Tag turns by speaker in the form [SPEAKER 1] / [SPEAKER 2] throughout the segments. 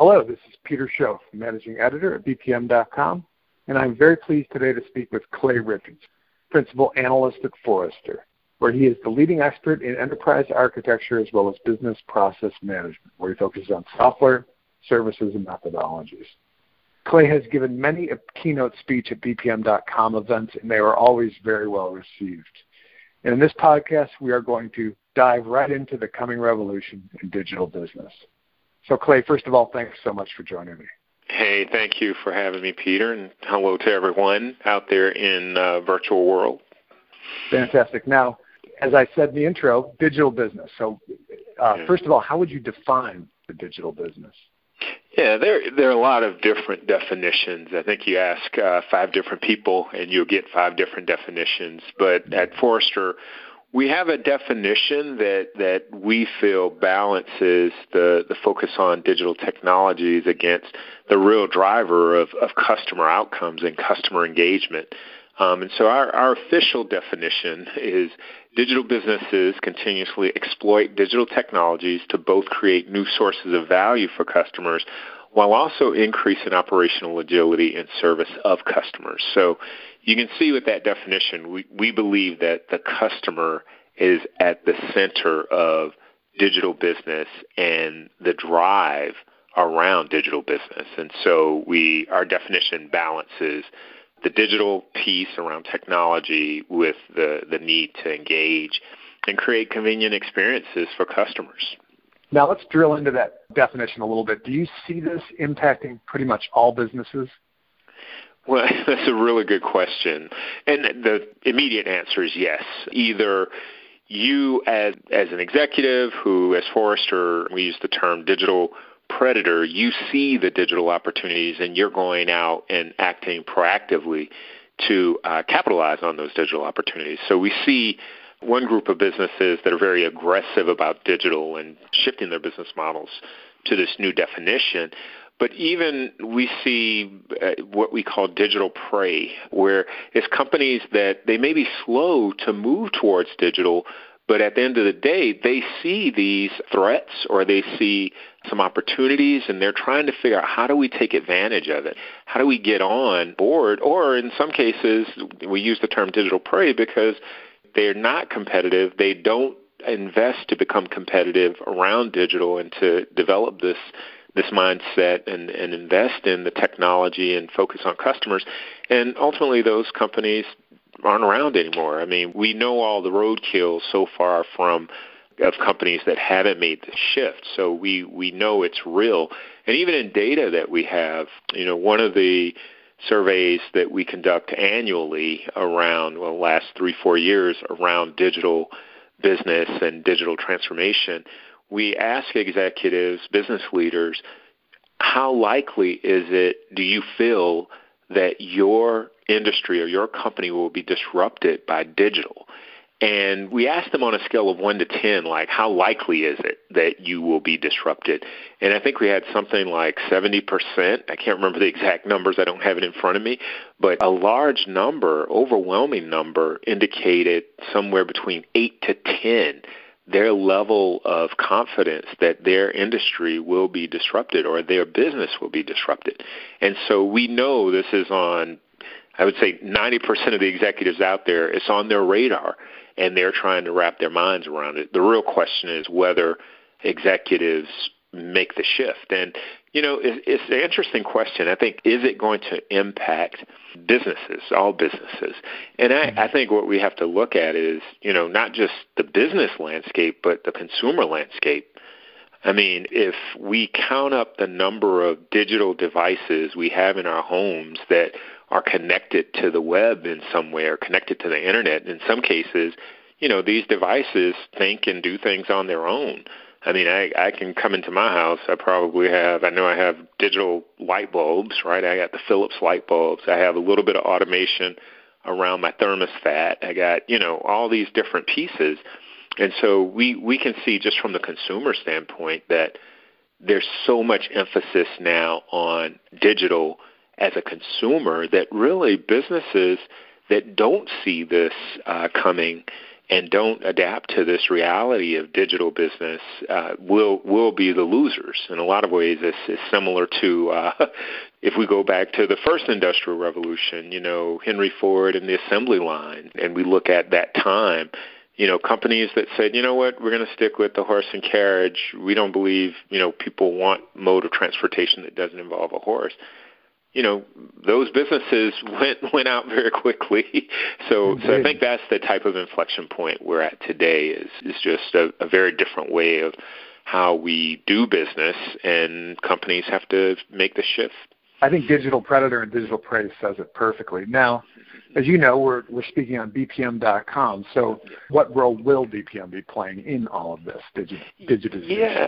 [SPEAKER 1] Hello, this is Peter Schoaf, Managing Editor at BPM.com, and I'm very pleased today to speak with Clay Richards, Principal Analyst at Forrester, where he is the leading expert in enterprise architecture as well as business process management, where he focuses on software, services, and methodologies. Clay has given many a keynote speech at BPM.com events, and they are always very well received. And in this podcast, we are going to dive right into the coming revolution in digital business. So, Clay, first of all, thanks so much for joining me.
[SPEAKER 2] Hey, thank you for having me, Peter, and hello to everyone out there in the virtual world.
[SPEAKER 1] Fantastic. Now, as I said in the intro, digital business. So, first of all, how would you define the digital business?
[SPEAKER 2] Yeah, there are a lot of different definitions. I think you ask 5 different people and you'll get 5 different definitions. But at Forrester, we have a definition that we feel balances the focus on digital technologies against the real driver of customer outcomes and customer engagement. And so our official definition is digital businesses continuously exploit digital technologies to both create new sources of value for customers while also increasing operational agility and service of customers. So you can see with that definition, we believe that the customer is at the center of digital business and the drive around digital business. And so our definition balances the digital piece around technology with the need to engage and create convenient experiences for customers.
[SPEAKER 1] Now let's drill into that definition a little bit. Do you see this impacting pretty much all businesses?
[SPEAKER 2] Well, that's a really good question. And the immediate answer is yes. Either you as an executive who, as Forrester, we use the term digital predator, you see the digital opportunities and you're going out and acting proactively to capitalize on those digital opportunities. So we see one group of businesses that are very aggressive about digital and shifting their business models to this new definition. But even we see what we call digital prey, where it's companies that they may be slow to move towards digital, but at the end of the day, they see these threats or they see some opportunities and they're trying to figure out how do we take advantage of it? How do we get on board? Or in some cases, we use the term digital prey because they're not competitive. They don't invest to become competitive around digital and to develop this mindset and invest in the technology and focus on customers. And ultimately, those companies aren't around anymore. I mean, we know all the roadkill so far of companies that haven't made the shift. So we know it's real. And even in data that we have, one of the surveys that we conduct annually around, the last 3-4 years around digital business and digital transformation, we ask executives, business leaders, how likely do you feel that your industry or your company will be disrupted by digital? And we asked them on a scale of 1 to 10, like how likely is it that you will be disrupted? And I think we had something like 70%. I can't remember the exact numbers. I don't have it in front of me. But a large number, overwhelming number, indicated somewhere between 8 to 10 their level of confidence that their industry will be disrupted or their business will be disrupted. And so we know this is on, I would say 90% of the executives out there, it's on their radar, and they're trying to wrap their minds around it. The real question is whether executives make the shift. And, it's an interesting question. I think, is it going to impact businesses, all businesses? And I think what we have to look at is, not just the business landscape, but the consumer landscape. I mean, if we count up the number of digital devices we have in our homes that are connected to the web in some way or connected to the internet, in some cases, these devices think and do things on their own. I mean, I can come into my house. I have digital light bulbs, right? I got the Philips light bulbs. I have a little bit of automation around my thermostat. I got, all these different pieces. And so we can see just from the consumer standpoint that there's so much emphasis now on digital as a consumer that really businesses that don't see this coming and don't adapt to this reality of digital business will be the losers. In a lot of ways, this is similar to if we go back to the first industrial revolution, Henry Ford and the assembly line, and we look at that time, companies that said, you know what, we're going to stick with the horse and carriage. We don't believe, people want mode of transportation that doesn't involve a horse. Those businesses went out very quickly. So I think that's the type of inflection point we're at today is just a very different way of how we do business, and companies have to make the shift.
[SPEAKER 1] I think Digital Predator and Digital Prey says it perfectly. Now, as you know, we're speaking on BPM.com. So what role will BPM be playing in all of this digitization?
[SPEAKER 2] Yeah.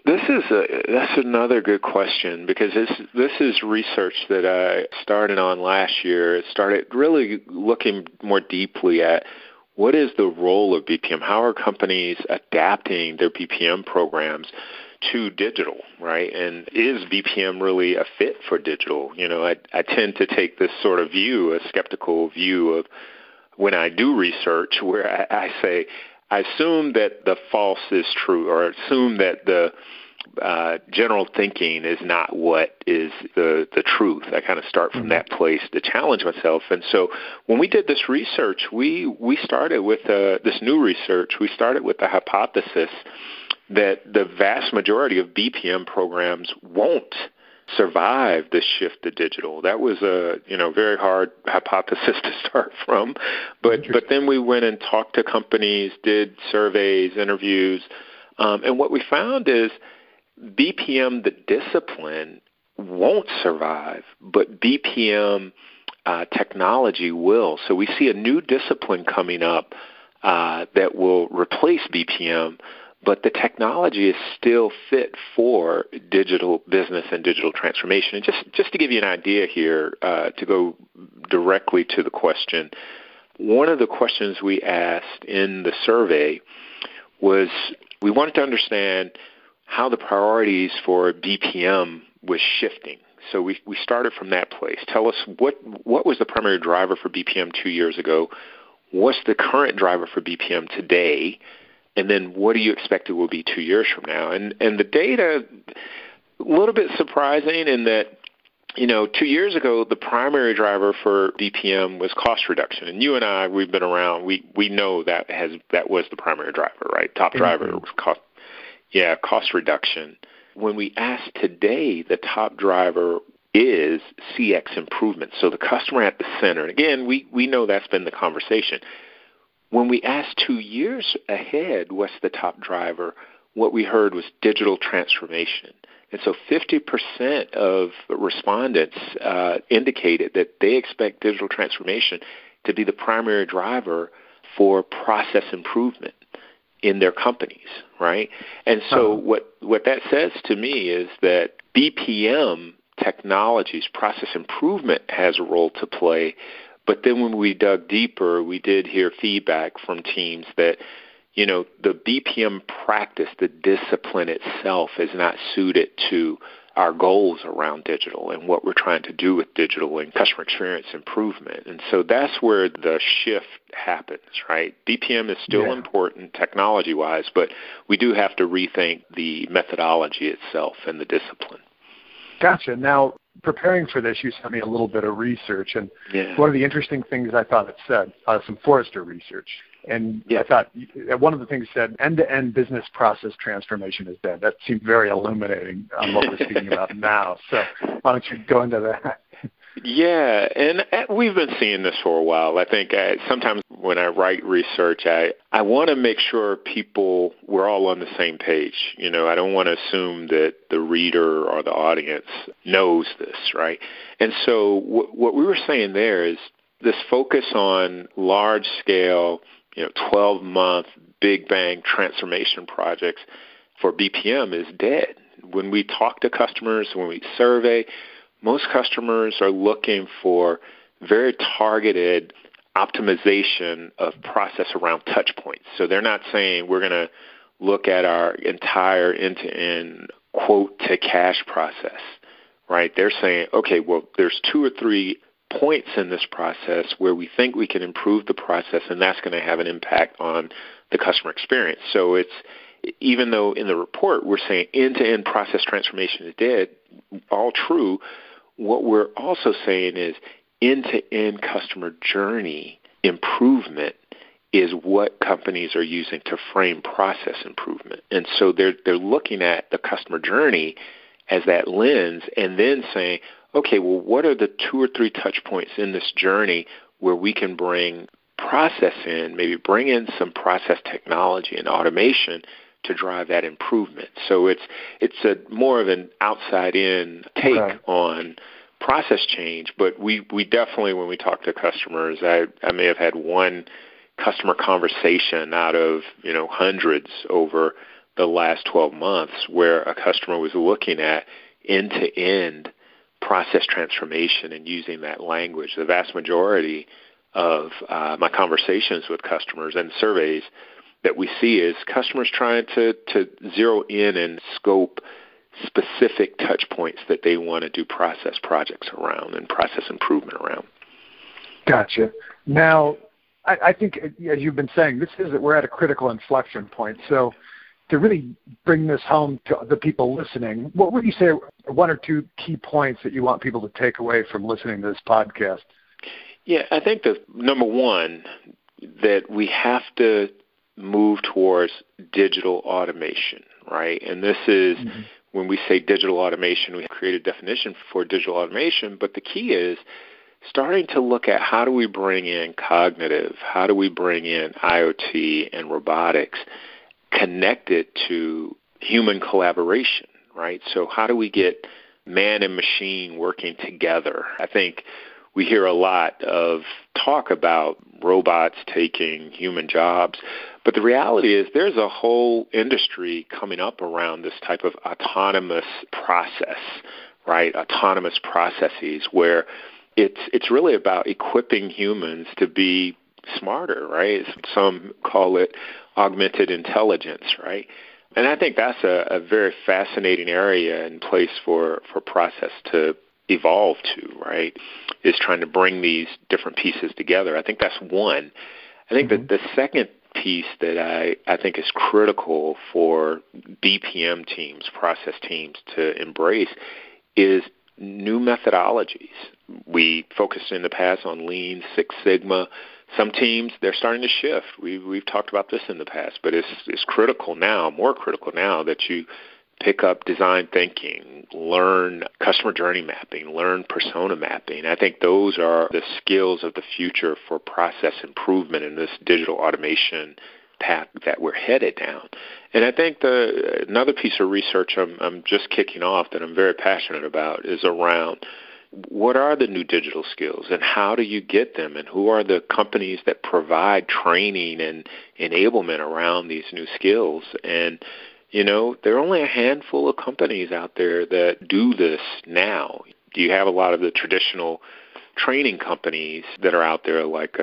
[SPEAKER 2] That's another good question, because this is research that I started on last year. It started really looking more deeply at what is the role of BPM? How are companies adapting their BPM programs to digital, right? And is BPM really a fit for digital? I tend to take this sort of view, a skeptical view of when I do research, where I say, I assume that the false is true, or assume that the general thinking is not what is the truth. I kind of start from that place to challenge myself. And so when we did this research, we started with this new research. We started with the hypothesis that the vast majority of BPM programs won't survive the shift to digital. That was a very hard hypothesis to start from, but then we went and talked to companies, did surveys, interviews, and what we found is BPM, the discipline, won't survive, but BPM technology will. So we see a new discipline coming up that will replace BPM, but the technology is still fit for digital business and digital transformation. And just to give you an idea here, to go directly to the question, one of the questions we asked in the survey was we wanted to understand how the priorities for BPM was shifting. So we started from that place. Tell us what was the primary driver for BPM 2 years ago? What's the current driver for BPM today? And then what do you expect it will be 2 years from now? And the data, a little bit surprising in that, 2 years ago, the primary driver for BPM was cost reduction. And you and I, we've been around, we know that was the primary driver, right? Top driver was cost reduction. When we ask today, the top driver is CX improvement. So the customer at the center. And again, we know that's been the conversation. When we asked 2 years ahead, what's the top driver, what we heard was digital transformation. And so 50% of respondents indicated that they expect digital transformation to be the primary driver for process improvement in their companies, right? And so what that says to me is that BPM technologies, process improvement, has a role to play. But then when we dug deeper, we did hear feedback from teams that, the BPM practice, the discipline itself, is not suited to our goals around digital and what we're trying to do with digital and customer experience improvement. And so that's where the shift happens, right? BPM is still important technology-wise, but we do have to rethink the methodology itself and the discipline.
[SPEAKER 1] Gotcha. Now, preparing for this, you sent me a little bit of research, and one of the interesting things I thought it said, some Forrester research, and I thought one of the things said, end-to-end business process transformation is dead. That seemed very illuminating on what we're speaking about now. So why don't you go into that?
[SPEAKER 2] Yeah, and we've been seeing this for a while. I think sometimes when I write research, I want to make sure we're all on the same page. I don't want to assume that the reader or the audience knows this, right? And so what we were saying there is this focus on large-scale, 12-month, big bang transformation projects for BPM is dead. When we talk to customers, when we survey, most customers are looking for very targeted optimization of process around touch points. So they're not saying we're going to look at our entire end-to-end quote to cash process, right? They're saying, okay, well, there's 2 or 3 points in this process where we think we can improve the process, and that's going to have an impact on the customer experience. So it's, even though in the report we're saying end-to-end process transformation is dead, all true, what we're also saying is end-to-end customer journey improvement is what companies are using to frame process improvement. And so they're looking at the customer journey as that lens and then saying, okay, well, what are the 2 or 3 touch points in this journey where we can bring process in, maybe bring in some process technology and automation to drive that improvement. So it's a more of an outside-in take on process change, but we definitely, when we talk to customers, I may have had one customer conversation out of hundreds over the last 12 months where a customer was looking at end-to-end process transformation and using that language. The vast majority of my conversations with customers and surveys that we see is customers trying to zero in and scope specific touch points that they want to do process projects around and process improvement around.
[SPEAKER 1] Gotcha. Now, I think, as you've been saying, we're at a critical inflection point. So to really bring this home to the people listening, what would you say are 1 or 2 key points that you want people to take away from listening to this podcast?
[SPEAKER 2] Yeah, I think the number one, that we have to move towards digital automation, right? And this is, when we say digital automation, we create a definition for digital automation, but the key is starting to look at how do we bring in cognitive, how do we bring in IoT and robotics connected to human collaboration, right? So how do we get man and machine working together? I think we hear a lot of talk about robots taking human jobs, but the reality is there's a whole industry coming up around this type of autonomous process, right? Autonomous processes where it's really about equipping humans to be smarter, right? Some call it augmented intelligence, right? And I think that's a very fascinating area and place for process to evolve to, right, is trying to bring these different pieces together. I think that's one. I think that the second piece that I think is critical for BPM teams, process teams, to embrace is new methodologies. We focused in the past on Lean, Six Sigma. Some teams, they're starting to shift. We've talked about this in the past, but it's critical now, more critical now, that you pick up design thinking, learn customer journey mapping, learn persona mapping. I think those are the skills of the future for process improvement in this digital automation path that we're headed down. And I think another piece of research I'm just kicking off that I'm very passionate about is around what are the new digital skills and how do you get them, and who are the companies that provide training and enablement around these new skills. And there are only a handful of companies out there that do this now. You have a lot of the traditional training companies that are out there, like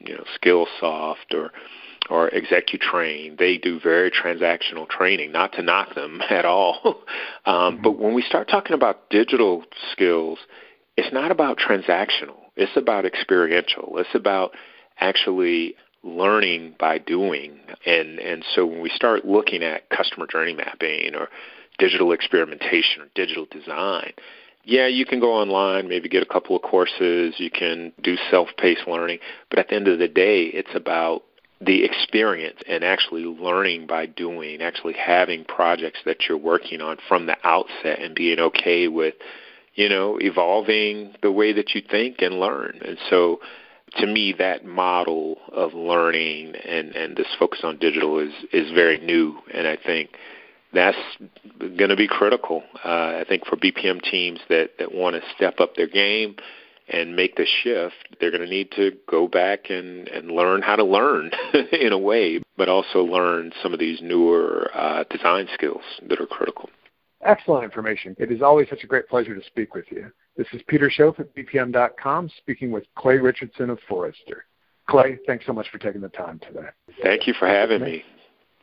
[SPEAKER 2] Skillsoft or ExecuTrain. They do very transactional training, not to knock them at all. But when we start talking about digital skills, it's not about transactional. It's about experiential. It's about actually learning by doing. And so when we start looking at customer journey mapping or digital experimentation or digital design, yeah, you can go online, maybe get a couple of courses, you can do self-paced learning, but at the end of the day, it's about the experience and actually learning by doing, actually having projects that you're working on from the outset and being okay with, evolving the way that you think and learn. And so to me, that model of learning and this focus on digital is very new, and I think that's going to be critical. I think for BPM teams that want to step up their game and make the shift, they're going to need to go back and learn how to learn in a way, but also learn some of these newer design skills that are critical.
[SPEAKER 1] Excellent information. It is always such a great pleasure to speak with you. This is Peter Schoaf at BPM.com speaking with Clay Richardson of Forrester. Clay, thanks so much for taking the time today.
[SPEAKER 2] Thank you for having me.